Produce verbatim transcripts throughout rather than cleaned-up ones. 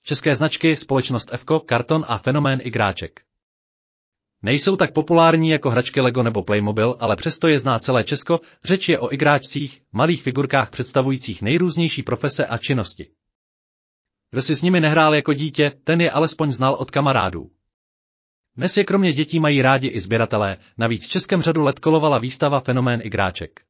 české značky, společnost Fko, Karton a Fenomén Igráček. Nejsou tak populární jako hračky Lego nebo Playmobil, ale přesto je zná celé Česko, řeč je o igráčcích, malých figurkách představujících nejrůznější profese a činnosti. Kdo si s nimi nehrál jako dítě, ten je alespoň znal od kamarádů. Dnes je kromě dětí mají rádi i sběratelé, navíc v českém řadu let kolovala výstava Fenomén Igráček.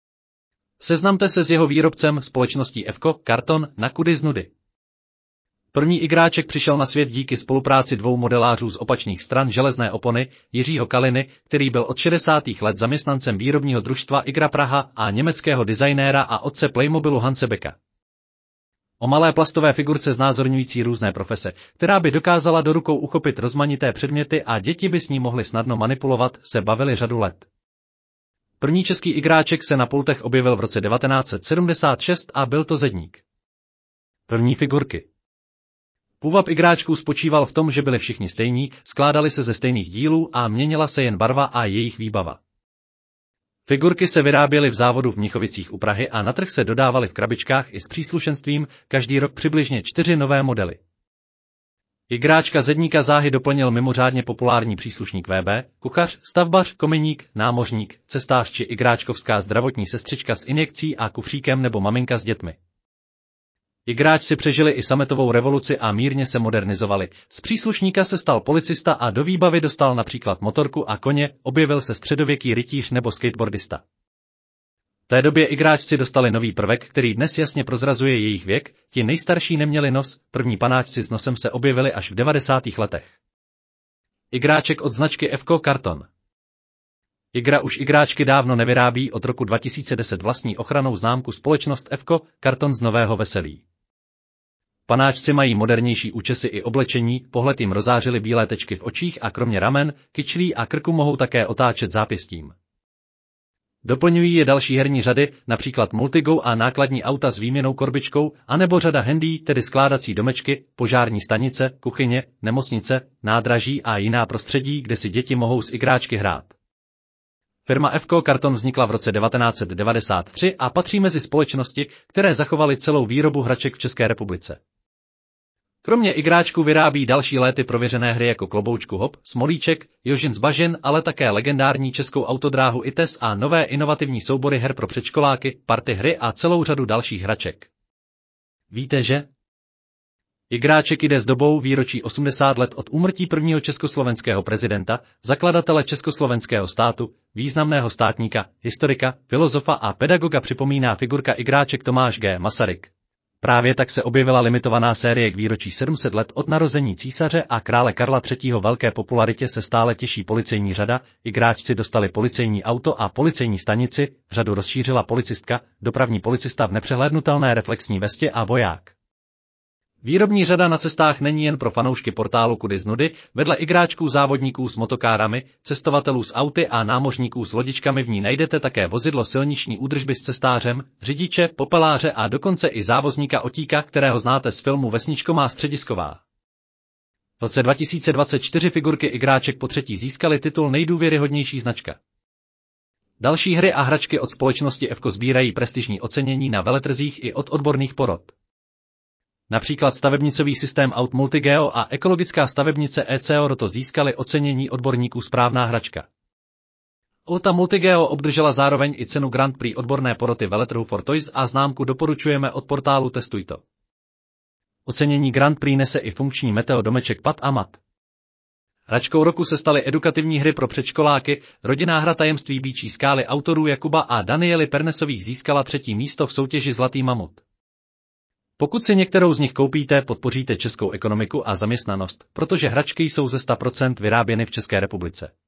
Seznamte se s jeho výrobcem, společností Fko, Karton, na kudy z nudy. První igráček přišel na svět díky spolupráci dvou modelářů z opačných stran železné opony, Jiřího Kaliny, který byl od šedesátých let zaměstnancem výrobního družstva Igra Praha, a německého designéra a otce Playmobilu Hanse Becka. O malé plastové figurce znázorňující různé profese, která by dokázala do rukou uchopit rozmanité předměty a děti by s ní mohly snadno manipulovat, se bavili řadu let. První český igráček se na pultech objevil v roce devatenáct set sedmdesát šest a byl to zedník. První figurky. Půvab igráčků spočíval v tom, že byli všichni stejní, skládali se ze stejných dílů a měnila se jen barva a jejich výbava. Figurky se vyráběly v závodu v Mnichovicích u Prahy a na trh se dodávaly v krabičkách i s příslušenstvím, každý rok přibližně čtyři nové modely. Igráčka zedníka záhy doplnil mimořádně populární příslušník V B, kuchař, stavbař, kominík, námořník, cestář či igráčkovská zdravotní sestřička s injekcí a kufříkem nebo maminka s dětmi. Igráčci přežili i sametovou revoluci a mírně se modernizovali. Z příslušníka se stal policista a do výbavy dostal například motorku a koně, objevil se středověký rytíř nebo skateboardista. V té době igráčci dostali nový prvek, který dnes jasně prozrazuje jejich věk, ti nejstarší neměli nos, první panáčci s nosem se objevili až v devadesátých letech. Igráček od značky Fko, Karton. Igra už igráčky dávno nevyrábí, od roku dva tisíce deset vlastní ochrannou známku společnost Fko, Karton z Nového Veselí. Panáčci mají modernější účesy i oblečení, pohled jim rozářily bílé tečky v očích a kromě ramen, kyčlí a krku mohou také otáčet zápěstím. Doplňují je další herní řady, například Multigo a nákladní auta s výměnou korbičkou, anebo řada handy, tedy skládací domečky, požární stanice, kuchyně, nemocnice, nádraží a jiná prostředí, kde si děti mohou s igráčky hrát. Firma Fko Karton vznikla v roce devatenáct set devadesát tři a patří mezi společnosti, které zachovaly celou výrobu hraček v České republice. Kromě igráčků vyrábí další léty prověřené hry jako Kloboučku hop, Smolíček, Jožin z bažin, ale také legendární českou autodráhu I T E S a nové inovativní soubory her pro předškoláky, party hry a celou řadu dalších hraček. Víte, že? Igráček jde s dobou, výročí osmdesát let od úmrtí prvního československého prezidenta, zakladatele československého státu, významného státníka, historika, filozofa a pedagoga připomíná figurka igráček Tomáš G. Masaryk. Právě tak se objevila limitovaná série k výročí sedm set let od narození císaře a krále Karla třetího. Velké popularitě se stále těší policejní řada, igráčci dostali policejní auto a policejní stanici, řadu rozšířila policistka, dopravní policista v nepřehlédnutelné reflexní vestě a voják. Výrobní řada na cestách není jen pro fanoušky portálu Kudy z nudy, vedle igráčků závodníků s motokárami, cestovatelů s auty a námořníků s lodičkami v ní najdete také vozidlo silniční údržby s cestářem, řidiče, popeláře a dokonce i závozníka Otíka, kterého znáte z filmu Vesničko má středisková. V roce dva tisíce dvacet čtyři figurky igráček potřetí získaly titul nejdůvěryhodnější značka. Další hry a hračky od společnosti Fko sbírají prestižní ocenění na veletrzích i od odborných porod. Například stavebnicový systém aut Multigeo a ekologická stavebnice E C O R to získaly ocenění odborníků Správná hračka. Auta Multigeo obdržela zároveň i cenu Grand Prix odborné poroty veletrhu For Toys a známku doporučujeme od portálu Testuj to. Ocenění Grand Prix nese i funkční meteo domeček Pat a Mat. Hračkou roku se staly edukativní hry pro předškoláky, rodinná hra Tajemství býčí skály autorů Jakuba a Daniely Pernesových získala třetí místo v soutěži Zlatý mamut. Pokud si některou z nich koupíte, podpoříte českou ekonomiku a zaměstnanost, protože hračky jsou ze sto procent vyráběny v České republice.